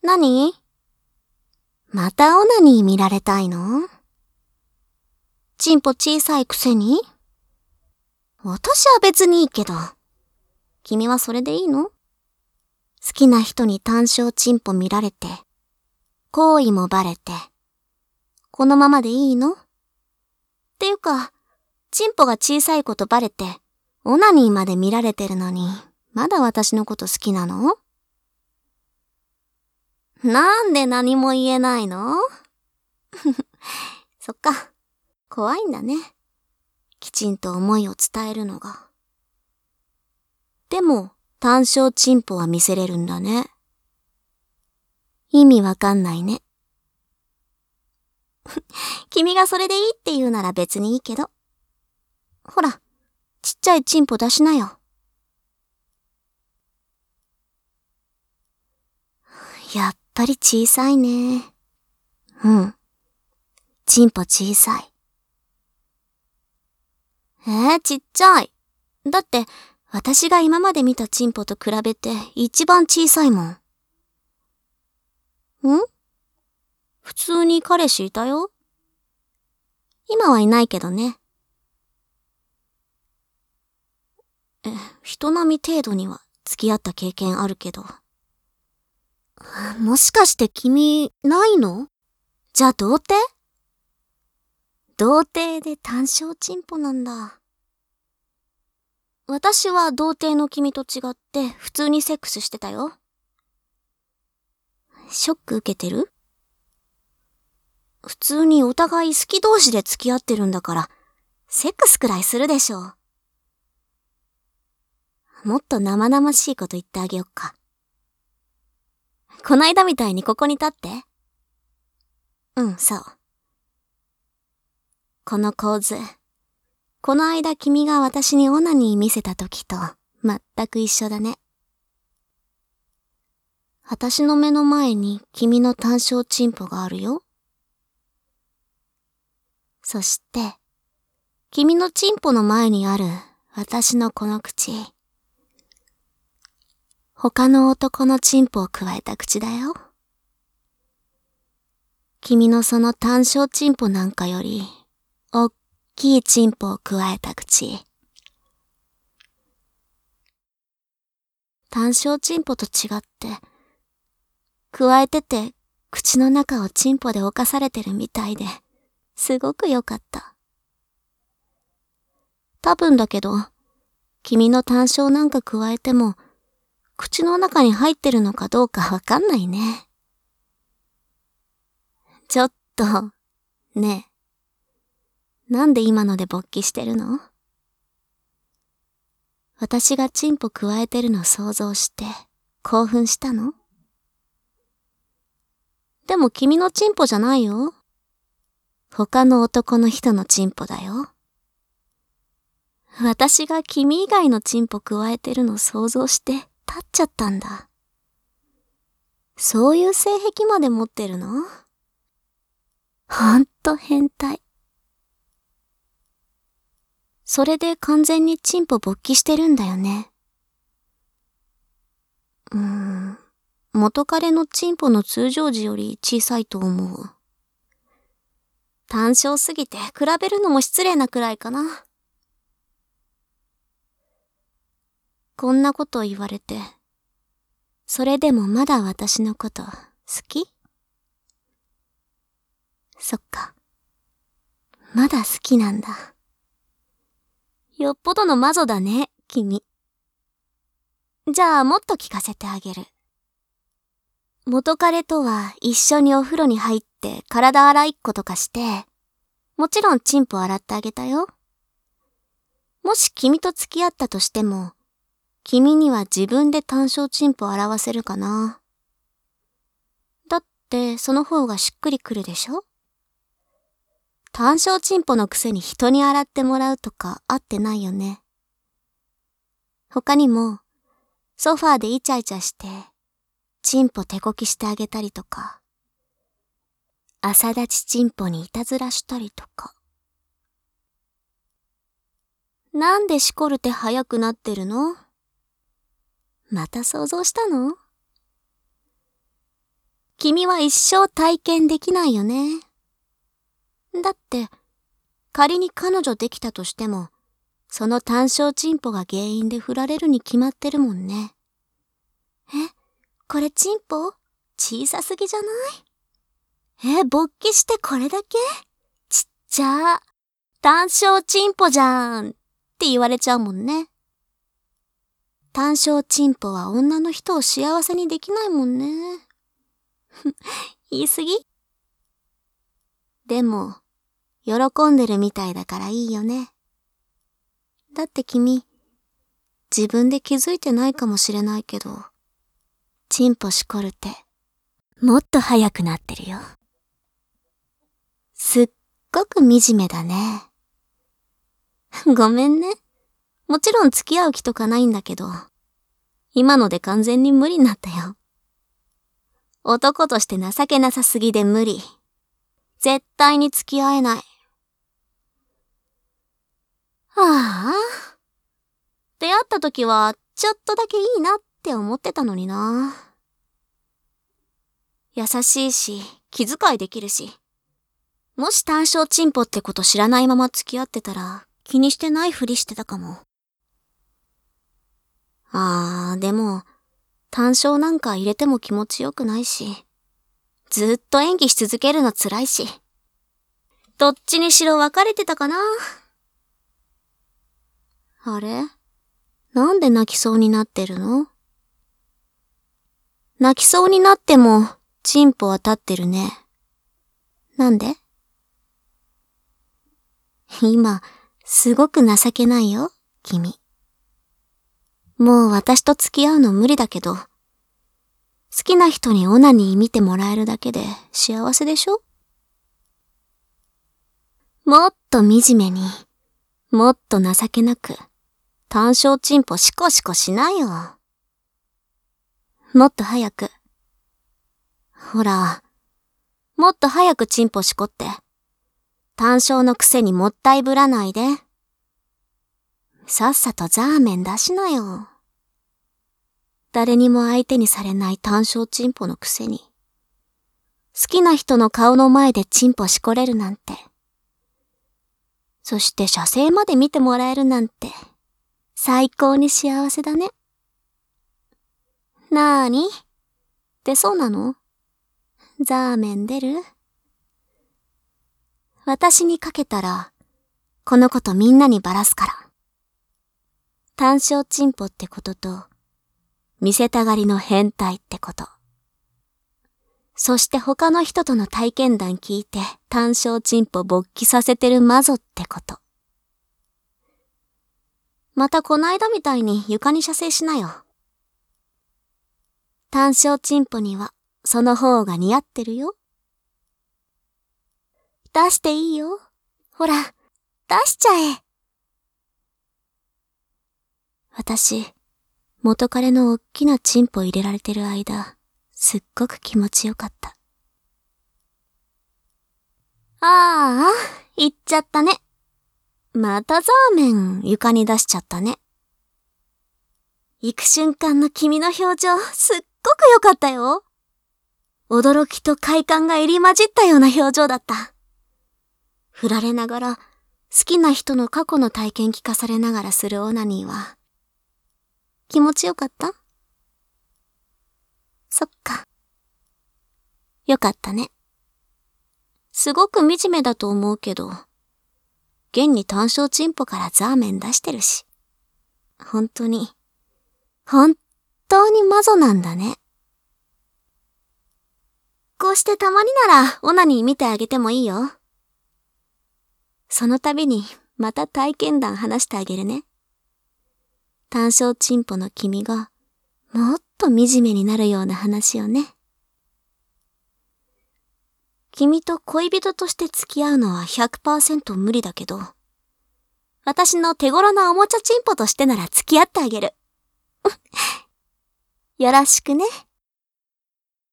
何？またオナニー見られたいの？チンポ小さいくせに？私は別にいいけど。君はそれでいいの？好きな人に単小チンポ見られて、行為もバレて、このままでいいの？っていうか、チンポが小さいことバレて、オナニーまで見られてるのに、まだ私のこと好きなの？なんで何も言えないの？そっか、怖いんだね。きちんと思いを伝えるのが。でも、単小チンポは見せれるんだね。意味わかんないね。君がそれでいいって言うなら別にいいけど。ほら、ちっちゃいチンポ出しなよ。やっぱり小さいね。うん。チンポ小さい。ちっちゃい。だって、私が今まで見たチンポと比べて一番小さいもん。普通に彼氏いたよ。今はいないけどね。人並み程度には付き合った経験あるけど。もしかして君、ないの？じゃあ童貞？童貞で単小チンポなんだ。私は童貞の君と違って普通にセックスしてたよ。ショック受けてる？普通にお互い好き同士で付き合ってるんだから、セックスくらいするでしょう。もっと生々しいこと言ってあげよっか。こないだみたいにここに立って。そう。この構図。この間君が私にオナニー見せた時と全く一緒だね。私の目の前に君の単小チンポがあるよ。そして、君のチンポの前にある私のこの口。他の男のチンポを加えた口だよ。君のその単小チンポなんかより、おっきいチンポを加えた口。単小チンポと違って、加えてて口の中をチンポで侵されてるみたいで、すごく良かった。多分だけど、君の単小なんか加えても、口の中に入ってるのかどうかわかんないね。ちょっと、ねえ。なんで今ので勃起してるの？私がチンポ加えてるの想像して興奮したの？でも君のチンポじゃないよ。他の男の人のチンポだよ。私が君以外のチンポ加えてるの想像して立っちゃったんだ。そういう性癖まで持ってるの？ほんと変態。それで完全にチンポ勃起してるんだよね。元彼のチンポの通常時より小さいと思う。単小すぎて比べるのも失礼なくらいかな。こんなこと言われて、それでもまだ私のこと好き？そっか。まだ好きなんだ。よっぽどの魔女だね、君。じゃあもっと聞かせてあげる。元彼とは一緒にお風呂に入って体洗いっことかして、もちろんチンポ洗ってあげたよ。もし君と付き合ったとしても、君には自分で単小チンポ洗わせるかな。だってその方がしっくりくるでしょ？単小チンポのくせに人に洗ってもらうとかあってないよね。他にも、ソファーでイチャイチャして、チンポ手こきしてあげたりとか、朝立ちチンポにいたずらしたりとか。なんでしこるて早くなってるの？また想像したの？ 君は一生体験できないよね。だって、仮に彼女できたとしても、その単小チンポが原因で振られるに決まってるもんね。これチンポ？小さすぎじゃない？勃起してこれだけ？ちっちゃ。単小チンポじゃんって言われちゃうもんね。単小チンポは女の人を幸せにできないもんね。言い過ぎ？でも、喜んでるみたいだからいいよね。だって君、自分で気づいてないかもしれないけど、チンポしこるって、もっと早くなってるよ。すっごく惨めだね。ごめんね。もちろん付き合う気とかないんだけど、今ので完全に無理になったよ。男として情けなさすぎで無理。絶対に付き合えない。ああ。出会った時は、ちょっとだけいいなって思ってたのにな。優しいし、気遣いできるし。もし単小チンポってこと知らないまま付き合ってたら、気にしてないふりしてたかも。でも、単小なんか入れても気持ちよくないし、ずっと演技し続けるの辛いし。どっちにしろ別れてたかな。あれ？なんで泣きそうになってるの？泣きそうになっても、チンポは立ってるね。なんで？今、すごく情けないよ、君。もう私と付き合うの無理だけど、好きな人にオナニー見てもらえるだけで幸せでしょ？もっと惨めに、もっと情けなく、単小チンポシコシコしないよ。もっと早く。ほら、もっと早くチンポしこって。単小のくせにもったいぶらないで。さっさとザーメン出しなよ。誰にも相手にされない単小チンポのくせに。好きな人の顔の前でチンポしこれるなんて。そして射精まで見てもらえるなんて。最高に幸せだね。なーに？出そうなの？ザーメン出る？私にかけたら、このことみんなにばらすから。単小チンポってことと、見せたがりの変態ってこと。そして他の人との体験談聞いて単小チンポ勃起させてるマゾってこと。またこないだみたいに床に射精しなよ。単小チンポにはその方が似合ってるよ。出していいよ。ほら、出しちゃえ。私、元彼のおっきなチンポ入れられてる間、すっごく気持ちよかった。行っちゃったね。またザーメン床に出しちゃったね。行く瞬間の君の表情、すっごく良かったよ。驚きと快感が入り混じったような表情だった。振られながら、好きな人の過去の体験聞かされながらするオナニーは、気持ちよかった？そっか。よかったね。すごく惨めだと思うけど、現に単小チンポからザーメン出してるし。本当にマゾなんだね。こうしてたまにならオナニー見てあげてもいいよ。その度にまた体験談話してあげるね。単小チンポの君がもっと惨めになるような話をね。君と恋人として付き合うのは 100% 無理だけど、私の手頃なおもちゃチンポとしてなら付き合ってあげる。よろしくね。